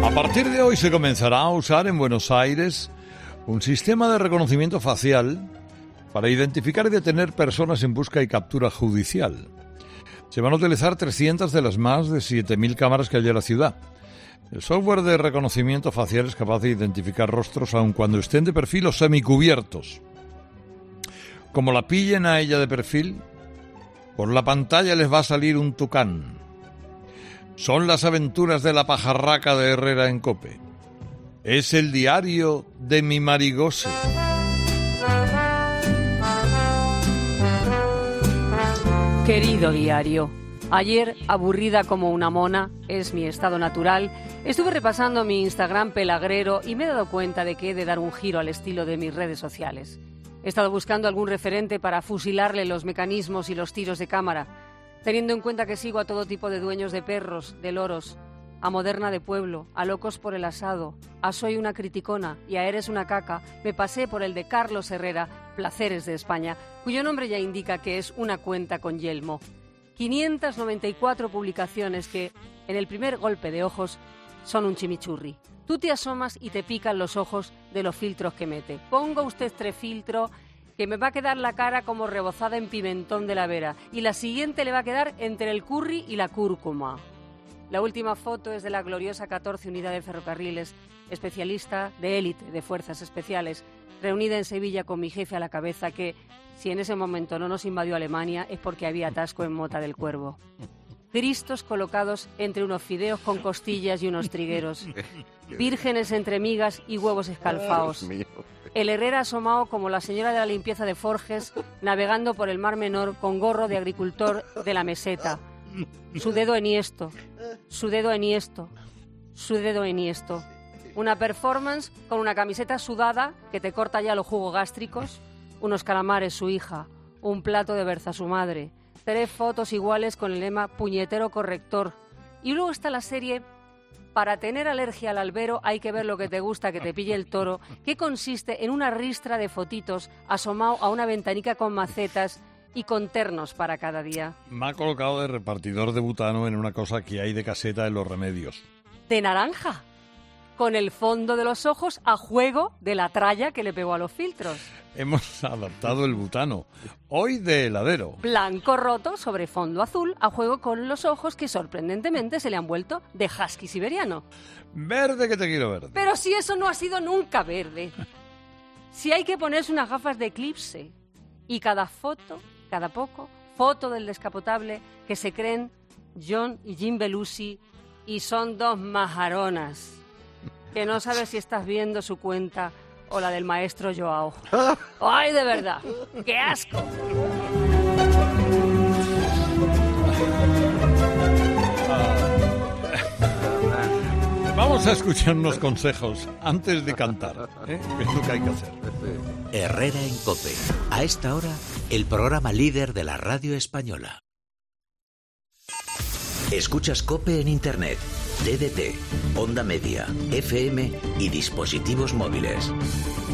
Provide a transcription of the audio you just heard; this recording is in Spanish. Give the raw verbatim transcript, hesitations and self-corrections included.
A partir de hoy se comenzará a usar en Buenos Aires un sistema de reconocimiento facial para identificar y detener personas en busca y captura judicial. Se van a utilizar trescientas de las más de siete mil cámaras que hay en la ciudad. El software de reconocimiento facial es capaz de identificar rostros aun cuando estén de perfil o semicubiertos. Como la pillen a ella de perfil, por la pantalla les va a salir un tucán. Son las aventuras de la pajarraca de Herrera en COPE. Es el diario de mi Marigose. Querido diario, ayer, aburrida como una mona, es mi estado natural, estuve repasando mi Instagram pelagrero y me he dado cuenta de que he de dar un giro al estilo de mis redes sociales. He estado buscando algún referente para fusilarle los mecanismos y los tiros de cámara, teniendo en cuenta que sigo a todo tipo de dueños de perros, de loros, a Moderna de Pueblo, a Locos por el Asado, a Soy una Criticona y a Eres una Caca. Me pasé por el de Carlos Herrera, Placeres de España, cuyo nombre ya indica que es una cuenta con yelmo. quinientas noventa y cuatro publicaciones que, en el primer golpe de ojos, son un chimichurri. Tú te asomas y te pican los ojos de los filtros que mete. Ponga usted tres filtros, que me va a quedar la cara como rebozada en pimentón de la Vera, y la siguiente le va a quedar entre el curry y la cúrcuma. La última foto es de la gloriosa catorce Unidad de Ferrocarriles, especialista de élite de fuerzas especiales, reunida en Sevilla con mi jefe a la cabeza, que, si en ese momento no nos invadió Alemania, es porque había atasco en Mota del Cuervo. Cristos colocados entre unos fideos con costillas y unos trigueros. Vírgenes entre migas y huevos escalfaos. El Herrera asomado como la señora de la limpieza de Forges, navegando por el Mar Menor con gorro de agricultor de la meseta. Su dedo enhiesto, su dedo enhiesto, su dedo enhiesto. Una performance con una camiseta sudada que te corta ya los jugos gástricos, unos calamares su hija, un plato de berza su madre, tres fotos iguales con el lema puñetero corrector. Y luego está la serie Para tener alergia al albero hay que ver lo que te gusta, que te pille el toro, que consiste en una ristra de fotitos asomado a una ventanica con macetas y con ternos para cada día. Me ha colocado de repartidor de butano en una cosa que hay de caseta en los remedios. De naranja, con el fondo de los ojos a juego de la tralla que le pegó a los filtros. Hemos adaptado el butano, hoy de heladero. Blanco roto sobre fondo azul, a juego con los ojos que sorprendentemente se le han vuelto de husky siberiano. Verde que te quiero verde. Pero si eso no ha sido nunca verde. Si hay que ponerse unas gafas de eclipse y cada foto, cada poco, foto del descapotable que se creen John y Jim Belushi y son dos majaronas que no sabes si estás viendo su cuenta o la del maestro Joao. ¡Ay, de verdad! ¡Qué asco! Vamos a escuchar unos consejos antes de cantar, ¿eh? Es lo que hay que hacer. Herrera en COPE. A esta hora, el programa líder de la radio española. Escuchas COPE en Internet, D D T, Onda Media, F M y dispositivos móviles.